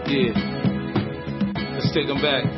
Yeah. Let's take them back.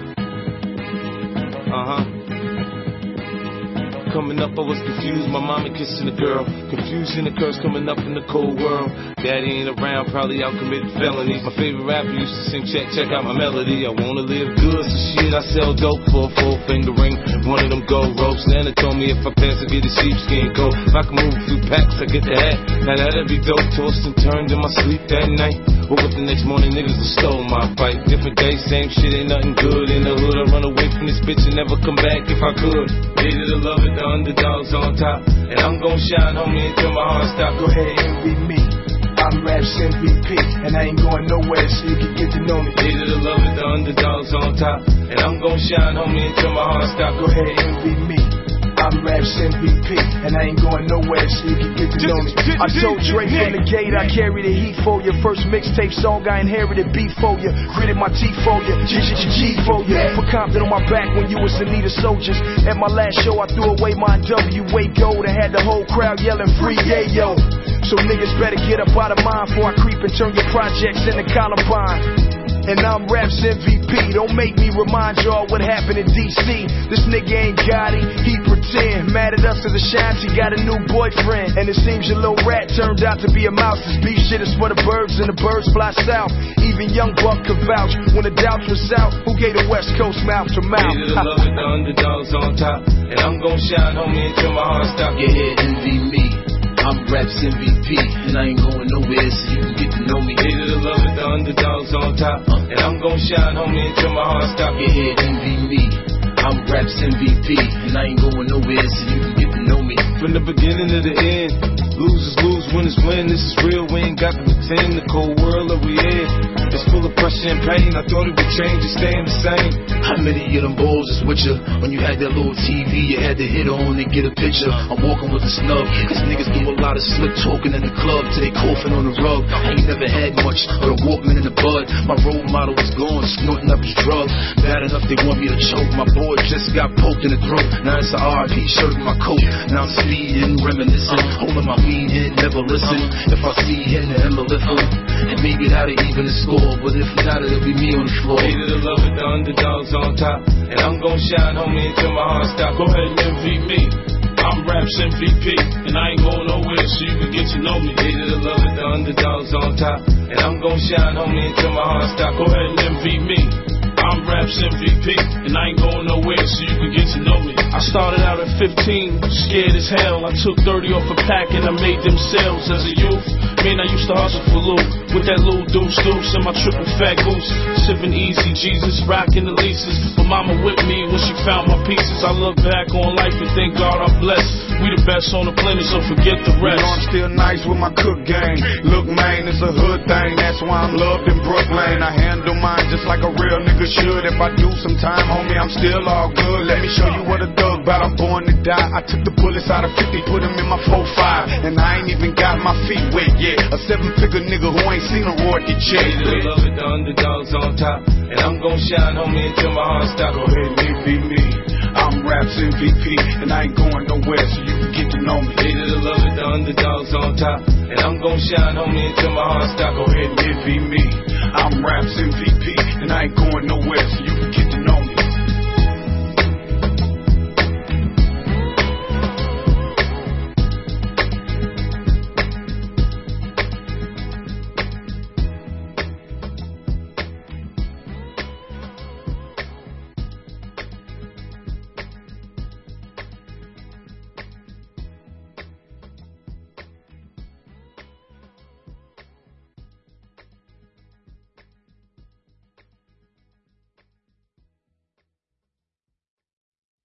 Coming up, I was confused. My mama kissing a girl. Confusion occurs coming up in the cold world. Daddy ain't around, probably out committing felonies. My favorite rapper used to sing, check out my melody. I wanna live good, so shit, I sell dope for a 4-finger ring. One of them gold ropes. Nana told me if I pass, I get a sheepskin coat. If I can move a few packs, I get the hat. Now that'd be dope. Tossed and turned in my sleep that night. Woke up the next morning, niggas have stole my fight. Different day, same shit, ain't nothing good in the hood. I run away from this bitch and never come back if I could. Hated to love it, the underdogs on top. And I'm gon' shine, homie, until my heart stop. Go ahead and be me. I'm Raps MVP, and I ain't going nowhere so you can get to know me. Hated to love it, the underdogs on top. And I'm gon' shine, homie, until my heart stop. Go ahead and be me. I'm Raps MVP, and I ain't going nowhere so you can get to know me. I told Dre from the gate I carry the heat for you. First mixtape song I inherited beat for you. Gritted my teeth for you, G for you. Put Compton on my back when you was in need of soldiers. At my last show I threw away my NWA gold and had the whole crowd yelling free yayo. So niggas better get up out of mine before I creep and turn your projects into Columbine. And I'm Raps MVP, don't make me remind y'all what happened in D.C. This nigga ain't got it, he pretend. Mad at us as a shines, he got a new boyfriend. And it seems your little rat turned out to be a mouse. This beef shit is for the birds and the birds fly south. Even Young Buck could vouch when the doubts was out. Who gave the West Coast mouth to mouth? Hated to love it, the underdogs on top. And I'm gon' shine, homie, until my heart stop. Yeah, envy me. I'm Raps MVP, and I ain't going nowhere so you can get to know me. Hated to love it, the underdogs on top. And I'm gon' shine, homie, until my heart stop. Yeah, envy me. I'm Raps MVP, and I ain't going nowhere so you can get to know me. From the beginning to the end, losers lose, winners win. This is real, we ain't got to pretend. The cold world that we in, it's full of pressure and pain. I thought it would change, it's staying the same. How many of them balls is with you? When you had that little TV, you had to hit on and get a picture. I'm walking with a snub, cause niggas do a lot of slick talking in the club till they coughing on the rug. I ain't never had much, but a Walkman in the bud. My role model is gone, snorting up his drug. Bad enough they want me to choke. My boy just got poked in the throat. Now it's a RIP shirt in my coat. Now I'm speeding, reminiscing, holding my weed in, never listen. If I see him, then I'ma lift him. And maybe that'll even the score, but if not, it'll be me on the floor. Hated to love it, the underdogs on top. And I'm gon' shine, homie, until my heart stop. Go ahead and envy me. I'm Raps MVP, and I ain't going nowhere so you can get to know me. Hated to love it, the underdogs on top. And I'm gon' shine, homie, until my heart stop. Go ahead and envy me. I'm Raps MVP, and I ain't going nowhere so you can get to know me. I started out at 15, scared as hell. I took 30 off a pack and I made them sales as a youth. Man, I used to hustle for loot with that little deuce and my triple fat goose. Sipping easy, Jesus, rocking the leases. But mama with me when she found my pieces. I look back on life and thank God I'm blessed. We the best on the planet, so forget the rest. You know I'm still nice with my cook game. Look, man, it's a hood thing. That's why I'm loved in Brooklyn. I handle mine just like a real nigga should. If I do some time, homie, I'm still all good. Let me show you what a thug bout. I'm born to die. I took the bullets out of 50, put them in my 4-5. And I ain't even got my feet wet yet. A 7-figure nigga who ain't seen a royalty check. Hated to love it, the underdogs on top. And I'm gon' shine, homie, until my heart stop. Go ahead and envy me. I'm Raps MVP, and I ain't going nowhere so you can get to know me. Hated to love it, the underdogs on top. And I'm gon' shine, homie, until my heart stop. Go ahead and envy me. I'm Raps MVP, and I ain't going nowhere so you can get to know me.